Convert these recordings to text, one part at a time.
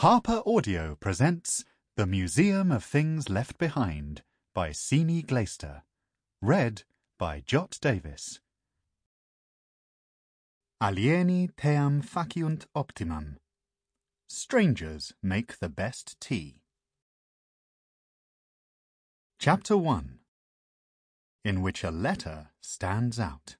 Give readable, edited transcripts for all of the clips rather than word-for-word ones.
Harper Audio presents The Museum of Things Left Behind by Sini Glaister. Read by Jot Davis. Alieni team faciunt optimum. Strangers make the best tea. Chapter 1, in which a letter stands out.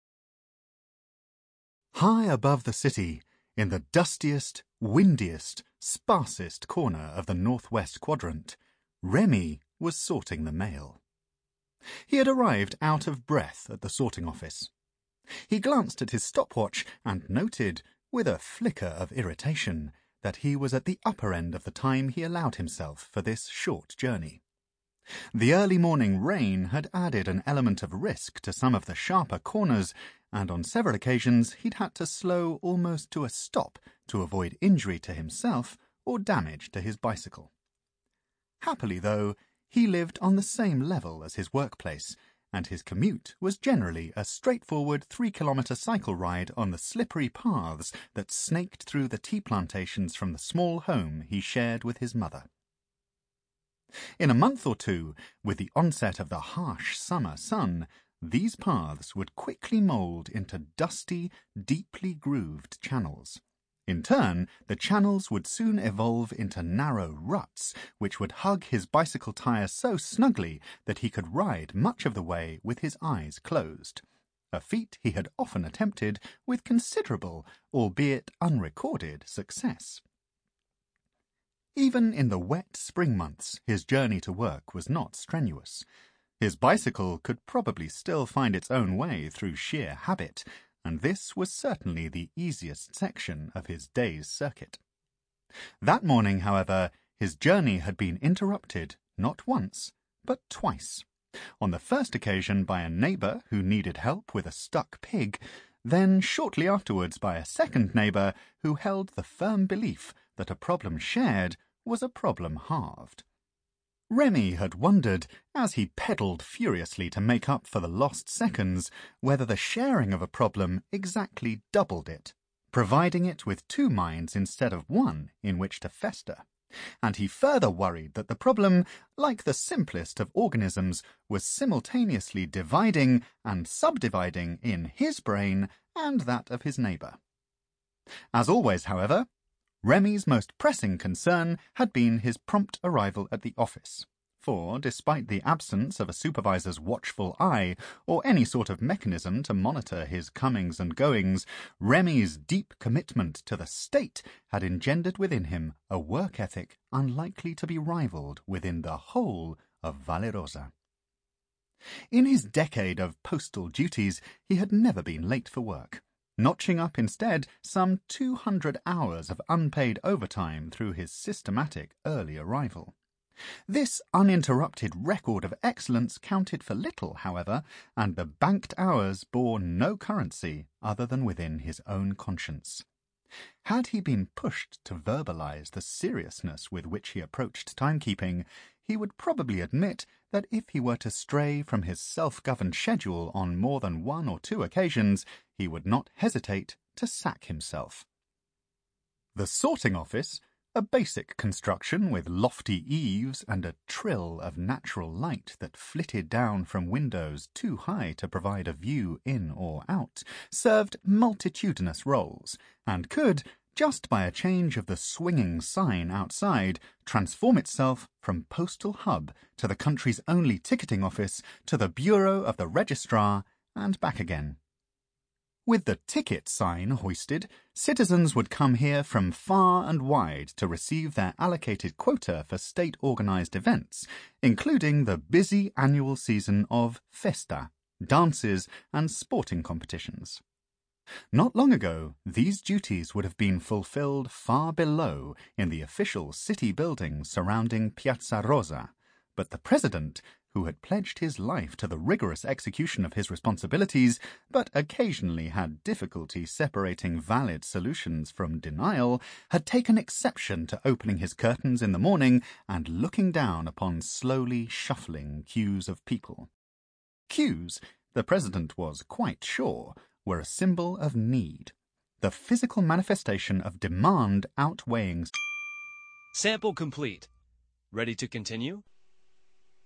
High above the city, in the dustiest, windiest, sparsest corner of the northwest quadrant, Remy was sorting the mail. He had arrived out of breath at the sorting office. He glanced at his stopwatch and noted, with a flicker of irritation, that he was at the upper end of the time he allowed himself for this short journey. The early morning rain had added an element of risk to some of the sharper corners, and on several occasions he'd had to slow almost to a stop to avoid injury to himself or damage to his bicycle. Happily, though, he lived on the same level as his workplace, and his commute was generally a straightforward 3-kilometre cycle ride on the slippery paths that snaked through the tea plantations from the small home he shared with his mother. In a month or two, with the onset of the harsh summer sun, these paths would quickly mould into dusty, deeply grooved channels. In turn, the channels would soon evolve into narrow ruts, which would hug his bicycle tyre so snugly that he could ride much of the way with his eyes closed, a feat he had often attempted with considerable, albeit unrecorded, success. Even in the wet spring months, his journey to work was not strenuous. His bicycle could probably still find its own way through sheer habit, and this was certainly the easiest section of his day's circuit. That morning, however, his journey had been interrupted not once, but twice. On the first occasion by a neighbour who needed help with a stuck pig, then shortly afterwards by a second neighbour who held the firm belief that a problem shared was a problem halved. Remy had wondered, as he pedalled furiously to make up for the lost seconds, whether the sharing of a problem exactly doubled it, providing it with two minds instead of one in which to fester. And he further worried that the problem, like the simplest of organisms, was simultaneously dividing and subdividing in his brain and that of his neighbour. As always, however, Remy's most pressing concern had been his prompt arrival at the office, for, despite the absence of a supervisor's watchful eye or any sort of mechanism to monitor his comings and goings, Remy's deep commitment to the state had engendered within him a work ethic unlikely to be rivalled within the whole of Valerosa. In his decade of postal duties, he had never been late for work, notching up instead some 200 hours of unpaid overtime through his systematic early arrival. This uninterrupted record of excellence counted for little, however, and the banked hours bore no currency other than within his own conscience. Had he been pushed to verbalize the seriousness with which he approached timekeeping, he would probably admit that if he were to stray from his self-governed schedule on more than one or two occasions, he would not hesitate to sack himself. The sorting office, a basic construction with lofty eaves and a trill of natural light that flitted down from windows too high to provide a view in or out, served multitudinous roles, and could, just by a change of the swinging sign outside, transform itself from postal hub to the country's only ticketing office to the bureau of the registrar and back again. With the ticket sign hoisted, citizens would come here from far and wide to receive their allocated quota for state-organized events, including the busy annual season of festa, dances and sporting competitions. Not long ago, these duties would have been fulfilled far below in the official city buildings surrounding Piazza Rosa, but the president, who had pledged his life to the rigorous execution of his responsibilities, but occasionally had difficulty separating valid solutions from denial, had taken exception to opening his curtains in the morning and looking down upon slowly shuffling queues of people. Queues, the president was quite sure, were a symbol of need, the physical manifestation of demand outweighing Sample complete. Ready to continue?